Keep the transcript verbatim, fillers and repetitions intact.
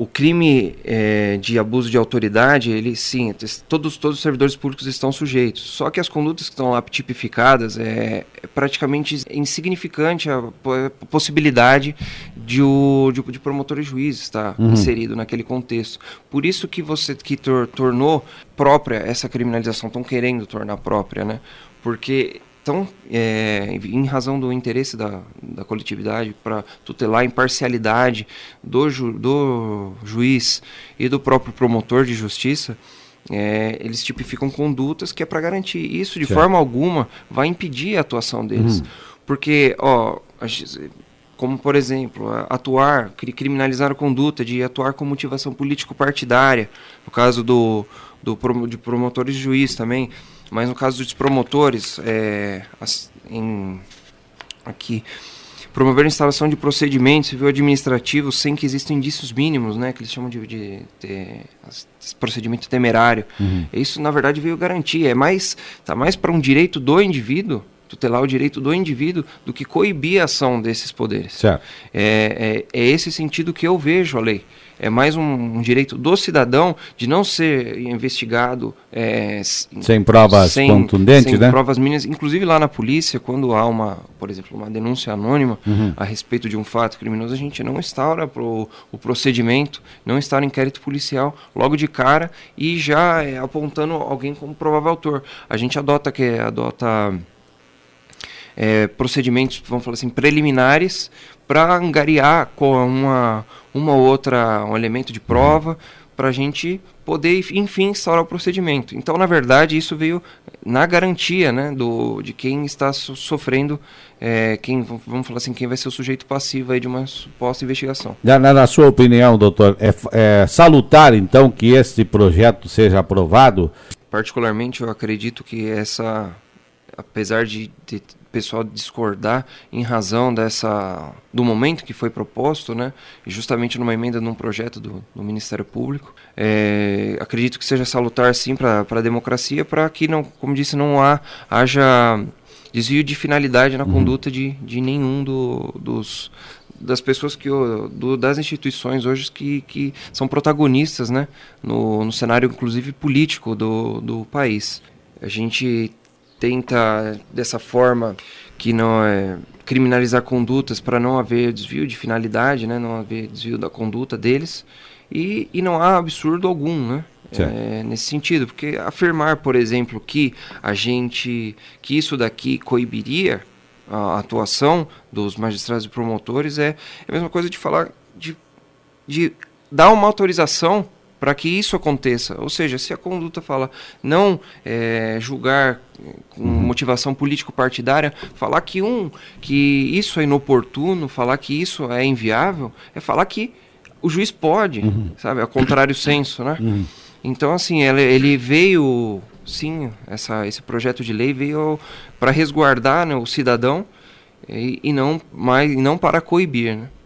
o crime é, de abuso de autoridade, ele sim, todos, todos os servidores públicos estão sujeitos. Só que as condutas que estão lá tipificadas é, é praticamente insignificante a, a possibilidade de, o, de, de promotor e juiz estar uhum. inserido naquele contexto. Por isso que você que tor, tornou própria essa criminalização, estão querendo tornar própria, né? Porque então, é, em razão do interesse da, da coletividade para tutelar a imparcialidade do, ju, do juiz e do próprio promotor de justiça, é, eles tipificam condutas que é para garantir. Isso, de certo. Forma alguma, vai impedir a atuação deles. Uhum. Porque, ó, como, por exemplo, atuar, criminalizar a conduta de atuar com motivação político-partidária, no caso do, do, de promotores de juiz também. Mas no caso dos promotores, é, em, aqui, promover a instalação de procedimentos civil administrativos sem que existam indícios mínimos, né, que eles chamam de, de, de, de procedimento temerário. Uhum. Isso, na verdade, veio garantir. É mais, tá mais para um direito do indivíduo, tutelar o direito do indivíduo, do que coibir a ação desses poderes. Certo. É, é, é esse sentido que eu vejo a lei. É mais um, um direito do cidadão de não ser investigado é, sem provas sem, contundentes, sem né? provas mínimas. Inclusive lá na polícia, quando há uma, por exemplo, uma denúncia anônima uhum. a respeito de um fato criminoso, a gente não instaura pro, o procedimento, não instaura inquérito policial logo de cara e já é, apontando alguém como provável autor. A gente adota que adota é, procedimentos, vamos falar assim, preliminares para angariar com uma uma outra, um elemento de prova, para a gente poder, enfim, instaurar o procedimento. Então, na verdade, isso veio na garantia, né, do, de quem está so, sofrendo, é, quem, vamos falar assim, quem vai ser o sujeito passivo aí de uma suposta investigação. Na, na sua opinião, doutor, é, é salutar, então, que esse projeto seja aprovado? Particularmente, eu acredito que essa, apesar de, de pessoal discordar em razão dessa, do momento que foi proposto, né, justamente numa emenda num projeto do, do Ministério Público, é, acredito que seja salutar sim para a democracia, para que, não, como disse, não há, haja desvio de finalidade na uhum. conduta de, de nenhum do, dos, das pessoas, que, do, das instituições hoje que, que são protagonistas, né, no, no cenário, inclusive, político do, do país. A gente tenta, dessa forma, que não é, criminalizar condutas para não haver desvio de finalidade, né, não haver desvio da conduta deles, e, e não há absurdo algum, né, é, nesse sentido, porque afirmar, por exemplo, que a gente, que isso daqui coibiria a atuação dos magistrados e promotores é, é a mesma coisa de falar, de, de dar uma autorização para que isso aconteça. Ou seja, se a conduta fala não é, julgar com motivação político-partidária, falar que, um, que isso é inoportuno, falar que isso é inviável, é falar que o juiz pode, uhum. sabe? Ao contrário senso, né? Uhum. Então, assim, ele, ele veio, sim, essa, esse projeto de lei veio para resguardar, né, o cidadão e, e, não, mais, e não para coibir, né?